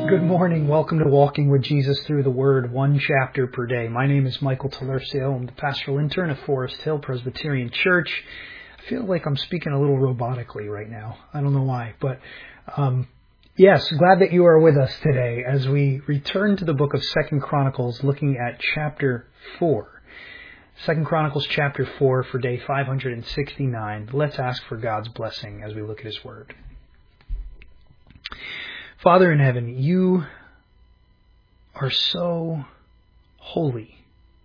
Good morning. Welcome to Walking with Jesus Through the Word, one chapter per day. My name is Michael Talercio. I'm the pastoral intern of Forest Hill Presbyterian Church. I feel like I'm speaking a little robotically right now. I don't know why, but yes, glad that you are with us today as we return to the book of 2 Chronicles, looking at chapter 4. 2 Chronicles chapter 4 for day 569. Let's ask for God's blessing as we look at His Word. Father in heaven, you are so holy.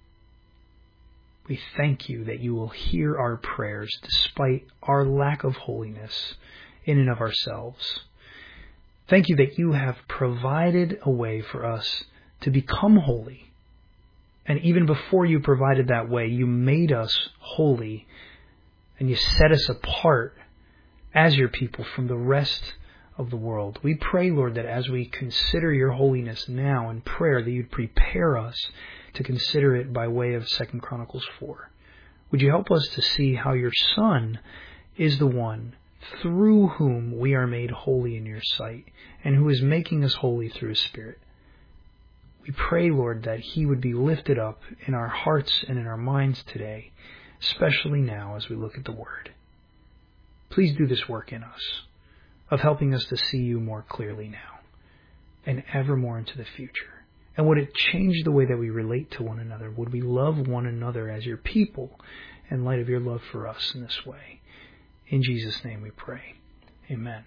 We thank you that you will hear our prayers despite our lack of holiness in and of ourselves. Thank you that you have provided a way for us to become holy. And even before you provided that way, you made us holy and you set us apart as your people from the rest of the world. We pray, Lord, that as we consider your holiness now in prayer, that you'd prepare us to consider it by way of 2 Chronicles 4. Would you help us to see how your Son is the one through whom we are made holy in your sight and who is making us holy through his Spirit? We pray, Lord, that he would be lifted up in our hearts and in our minds today, especially now as we look at the Word. Please do this work in us, of helping us to see you more clearly now and ever more into the future. And would it change the way that we relate to one another? Would we love one another as your people in light of your love for us in this way? In Jesus' name we pray. Amen.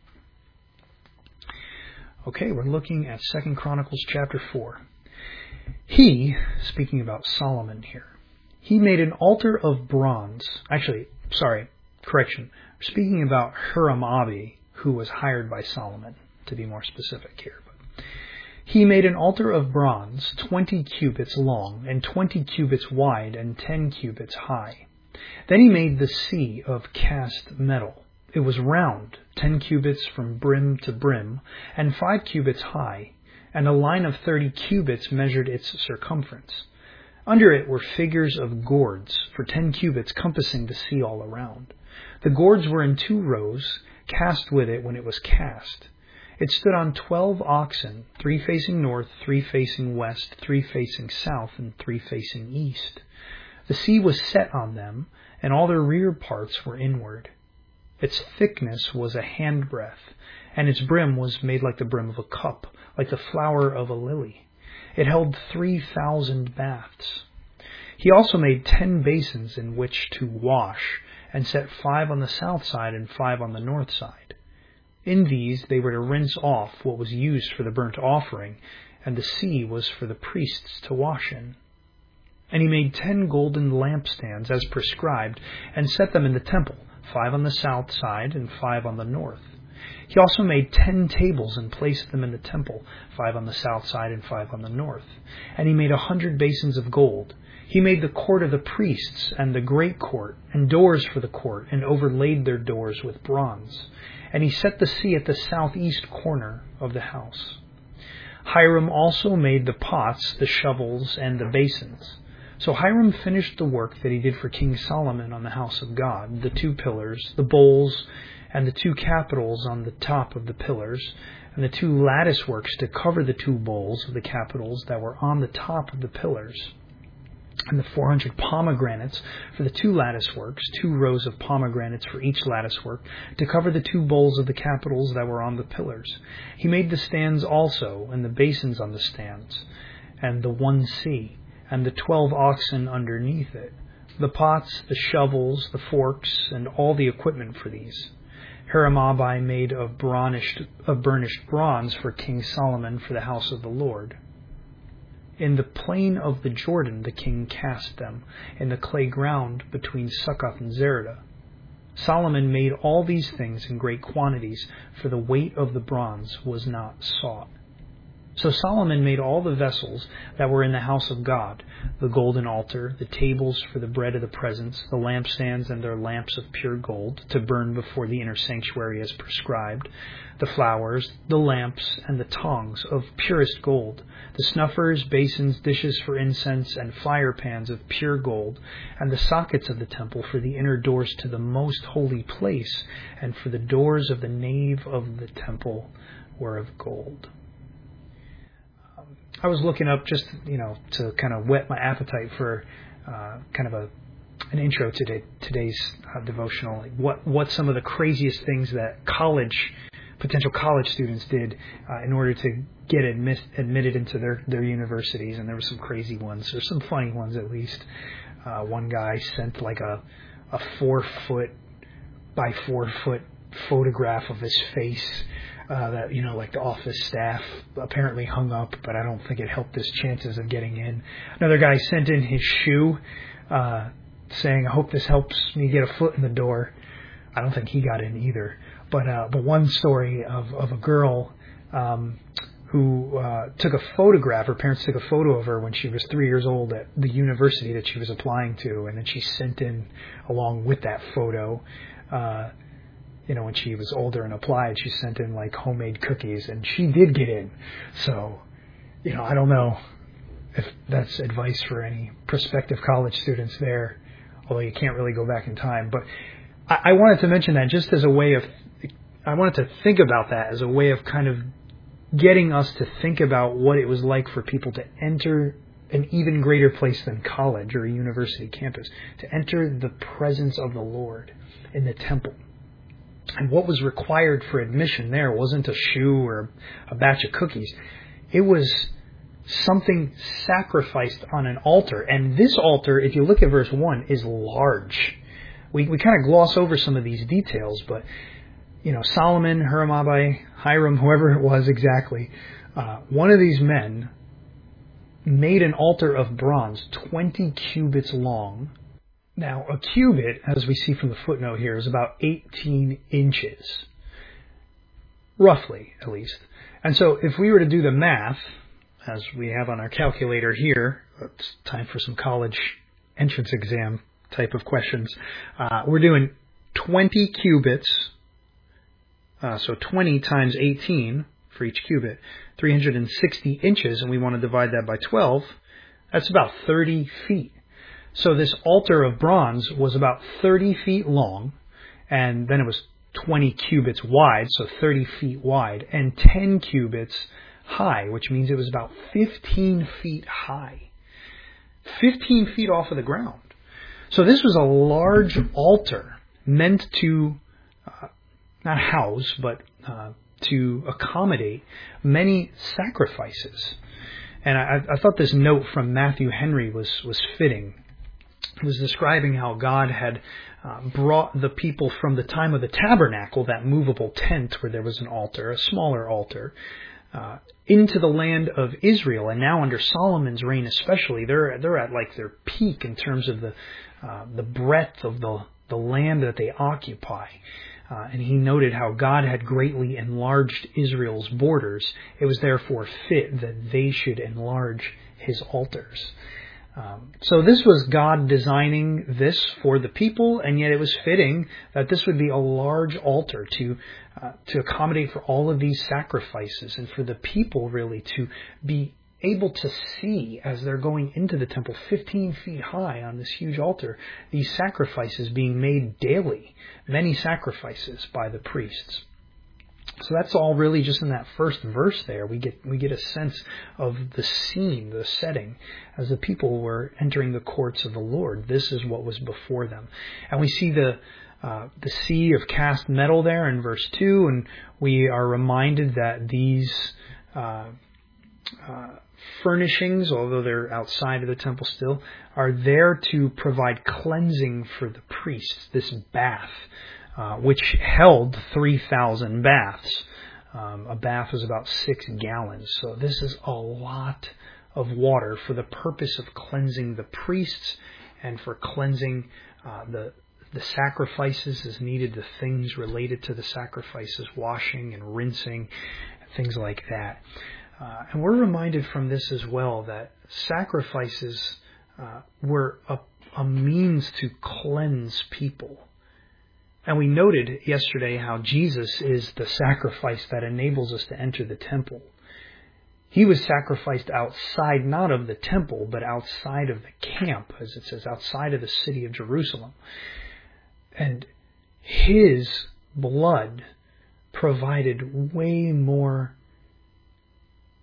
Okay, we're looking at 2 Chronicles chapter 4. He, speaking about Solomon here, he made an altar of bronze. Speaking about Huram-Abi, who was hired by Solomon, to be more specific here. But he made an altar of bronze, 20 cubits long, and 20 cubits wide, and 10 cubits high. Then he made the sea of cast metal. It was round, 10 cubits from brim to brim, and 5 cubits high, and a line of 30 cubits measured its circumference. Under it were figures of gourds, for 10 cubits compassing the sea all around. The gourds were in 2 rows, cast with it when it was cast. It stood on 12 oxen, 3 facing north, 3 facing west, 3 facing south, and 3 facing east. The sea was set on them, and all their rear parts were inward. Its thickness was a handbreadth, and its brim was made like the brim of a cup, like the flower of a lily. It held 3,000 baths. He also made 10 basins in which to wash, and set 5 on the south side and 5 on the north side. In these they were to rinse off what was used for the burnt offering, and the sea was for the priests to wash in. And he made 10 golden lampstands as prescribed, and set them in the temple, 5 on the south side and 5 on the north. He also made 10 tables and placed them in the temple, 5 on the south side and 5 on the north. And he made 100 basins of gold. He made the court of the priests and the great court, and doors for the court, and overlaid their doors with bronze. And he set the sea at the southeast corner of the house. Hiram also made the pots, the shovels, and the basins. So Hiram finished the work that he did for King Solomon on the house of God, the 2 pillars, the bowls, and the 2 capitals on the top of the pillars, and the 2 lattice works to cover the 2 bowls of the capitals that were on the top of the pillars, and the 400 pomegranates for the 2 lattice works, 2 rows of pomegranates for each lattice work, to cover the 2 bowls of the capitals that were on the pillars. He made the stands also, and the basins on the stands, and the 1 sea, and the 12 oxen underneath it, the pots, the shovels, the forks, and all the equipment for these. Huram-Abi made of burnished bronze for King Solomon for the house of the Lord. In the plain of the Jordan the king cast them, in the clay ground between Succoth and Zereda. Solomon made all these things in great quantities, for the weight of the bronze was not sought. So Solomon made all the vessels that were in the house of God, the golden altar, the tables for the bread of the presence, the lampstands and their lamps of pure gold, to burn before the inner sanctuary as prescribed, the flowers, the lamps, and the tongs of purest gold, the snuffers, basins, dishes for incense, and fire pans of pure gold, and the sockets of the temple for the inner doors to the most holy place, and for the doors of the nave of the temple were of gold. I was looking up just, to kind of whet my appetite for kind of an intro to today's devotional. What some of the craziest things that potential college students did in order to get admitted into their universities, and there were some crazy ones. There's some funny ones at least. One guy sent like a 4-foot by 4-foot photograph of his face that like the office staff apparently hung up, but I don't think it helped his chances of getting in. Another guy sent in his shoe saying, "I hope this helps me get a foot in the door." I don't think he got in either. But one story of a girl who took a photograph. Her parents took a photo of her when she was 3 years old at the university that she was applying to, and then she sent in, along with that photo, when she was older and applied, she sent in like homemade cookies, and she did get in. So, I don't know if that's advice for any prospective college students there, although you can't really go back in time. But I wanted to mention that just as a way of, I wanted to think about that as a way of kind of getting us to think about what it was like for people to enter an even greater place than college or a university campus, to enter the presence of the Lord in the temple. And what was required for admission there wasn't a shoe or a batch of cookies. It was something sacrificed on an altar. And this altar, if you look at verse 1, is large. We kind of gloss over some of these details, but Solomon, Hiram, whoever it was exactly, one of these men made an altar of bronze 20 cubits long. Now, a cubit, as we see from the footnote here, is about 18 inches. Roughly, at least. And so if we were to do the math, as we have on our calculator here, it's time for some college entrance exam type of questions. We're doing 20 cubits, so 20 times 18 for each cubit, 360 inches, and we want to divide that by 12. That's about 30 feet. So this altar of bronze was about 30 feet long, and then it was 20 cubits wide, so 30 feet wide, and 10 cubits high, which means it was about 15 feet high. 15 feet off of the ground. So this was a large altar meant to not house, but to accommodate many sacrifices. And I thought this note from Matthew Henry was fitting. It was describing how God had brought the people from the time of the tabernacle, that movable tent where there was an altar, a smaller altar, into the land of Israel. And now under Solomon's reign especially, they're at like their peak in terms of the breadth of the land that they occupy. And he noted how God had greatly enlarged Israel's borders. It was therefore fit that they should enlarge his altars. So this was God designing this for the people, and yet it was fitting that this would be a large altar to accommodate for all of these sacrifices, and for the people really to be able to see as they're going into the temple 15 feet high on this huge altar, these sacrifices being made daily, many sacrifices by the priests. So that's all really just in that first verse there. We get a sense of the scene, the setting, as the people were entering the courts of the Lord. This is what was before them. And we see the sea of cast metal there in verse 2, and we are reminded that these furnishings, although they're outside of the temple still, are there to provide cleansing for the priests. This bath, which held 3,000 baths. A bath was about 6 gallons. So this is a lot of water for the purpose of cleansing the priests and for cleansing the sacrifices as needed, the things related to the sacrifices, washing and rinsing, things like that. And we're reminded from this as well that sacrifices were a means to cleanse people. And we noted yesterday how Jesus is the sacrifice that enables us to enter the temple. He was sacrificed outside, not of the temple, but outside of the camp, as it says, outside of the city of Jerusalem. And his blood provided way more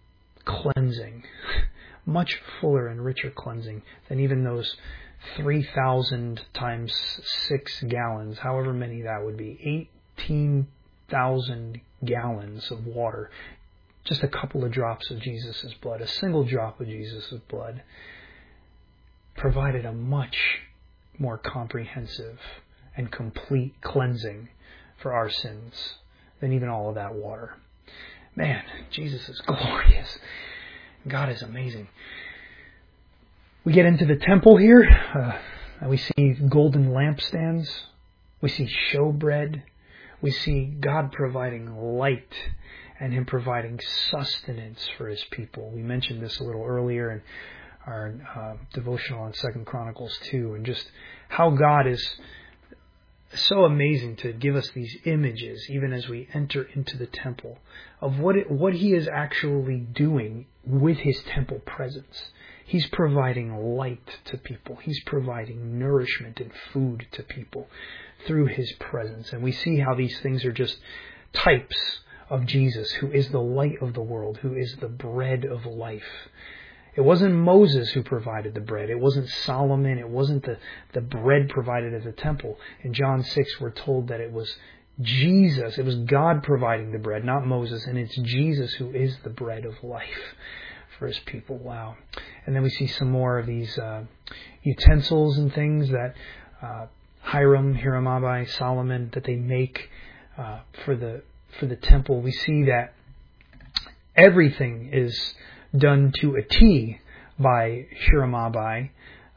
cleansing, much fuller and richer cleansing than even those 3,000 times 6 gallons, however many that would be, 18,000 gallons of water. Just a couple of drops of Jesus' blood, a single drop of Jesus' blood, provided a much more comprehensive and complete cleansing for our sins than even all of that water. Man, Jesus is glorious. God is amazing. We get into the temple here, and we see golden lampstands. We see showbread. We see God providing light and Him providing sustenance for His people. We mentioned this a little earlier in our devotional on 2 Chronicles 2, and just how God is so amazing to give us these images, even as we enter into the temple, of what He is actually doing with His temple presence. He's providing light to people. He's providing nourishment and food to people through His presence. And we see how these things are just types of Jesus, who is the light of the world, who is the bread of life. It wasn't Moses who provided the bread. It wasn't Solomon. It wasn't the bread provided at the temple. In John 6, we're told that it was Jesus. It was God providing the bread, not Moses. And it's Jesus who is the bread of life for His people. Wow. And then we see some more of these utensils and things that Hiram Abi, Solomon, that they make for the temple. We see that everything is done to a T by Hiram Abi,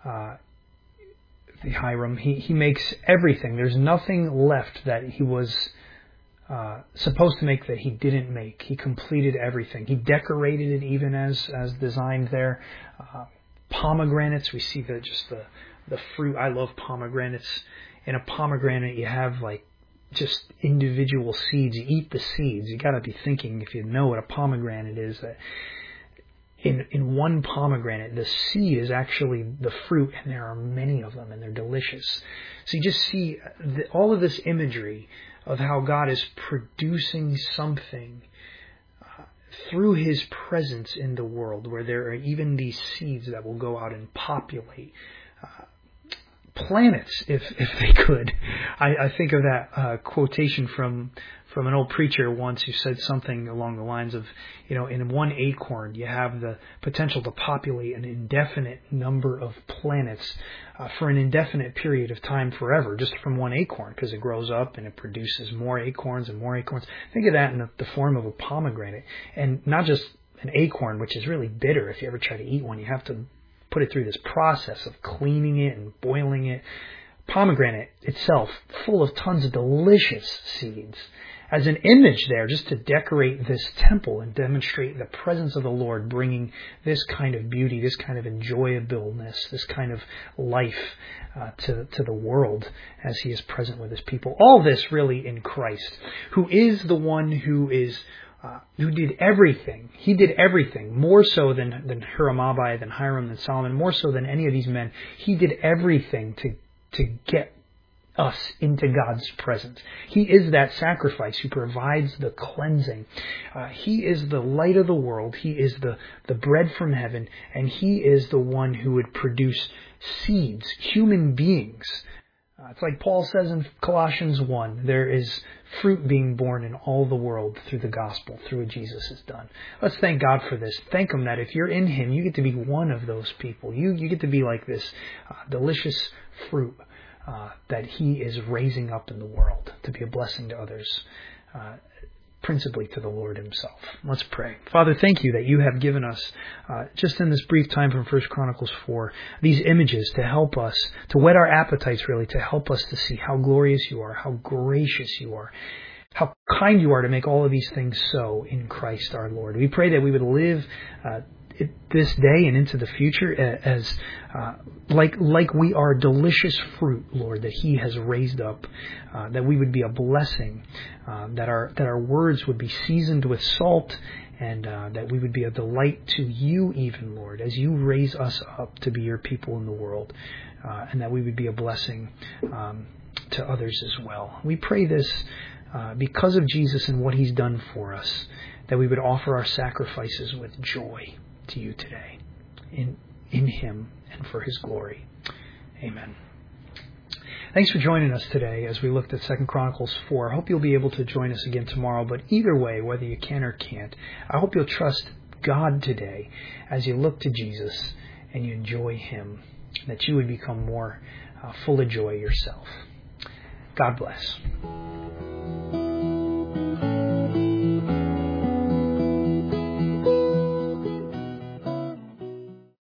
the Hiram. He makes everything. There's nothing left that he was supposed to make that he didn't make. He completed everything. He decorated it even as designed there. Pomegranates, we see the fruit. I love pomegranates. In a pomegranate, you have like just individual seeds. You eat the seeds. You got to be thinking, if you know what a pomegranate is, that in one pomegranate, the seed is actually the fruit, and there are many of them, and they're delicious. So you just see all of this imagery of how God is producing something through His presence in the world, where there are even these seeds that will go out and populate planets, if they could. I think of that quotation from an old preacher once who said something along the lines of, in one acorn you have the potential to populate an indefinite number of planets for an indefinite period of time, forever, just from one acorn, because it grows up and it produces more acorns and more acorns. Think of that in the form of a pomegranate, and not just an acorn, which is really bitter. If you ever try to eat one, you have to put it through this process of cleaning it and boiling it. Pomegranate itself, full of tons of delicious seeds, as an image there, just to decorate this temple and demonstrate the presence of the Lord, bringing this kind of beauty, this kind of enjoyableness, this kind of life to the world as He is present with His people. All this really in Christ, who is the one who did everything. He did everything, more so than Hiram Abi, than Hiram, than Solomon, more so than any of these men. He did everything to get us into God's presence. He is that sacrifice who provides the cleansing. He is the light of the world. He is the bread from heaven, and He is the one who would produce seeds, human beings. It's like Paul says in Colossians 1, there is fruit being born in all the world through the gospel, through what Jesus has done. Let's thank God for this. Thank Him that if you're in Him, you get to be one of those people. You get to be like this delicious fruit that He is raising up in the world to be a blessing to others, principally to the Lord Himself. Let's pray. Father, thank You that You have given us, just in this brief time from 1 Chronicles 4, these images to help us, to whet our appetites really, to help us to see how glorious You are, how gracious You are, how kind You are to make all of these things so in Christ our Lord. We pray that we would live this day and into the future as like we are delicious fruit, Lord, that He has raised up, that we would be a blessing, that our words would be seasoned with salt, and that we would be a delight to You even, Lord, as You raise us up to be Your people in the world, and that we would be a blessing to others as well. We pray this because of Jesus and what He's done for us, that we would offer our sacrifices with joy to you today, in Him and for His glory. Amen. Thanks for joining us today as we looked at 2 Chronicles 4. I hope you'll be able to join us again tomorrow, but either way, whether you can or can't, I hope you'll trust God today as you look to Jesus and you enjoy Him, that you would become more full of joy yourself. God bless.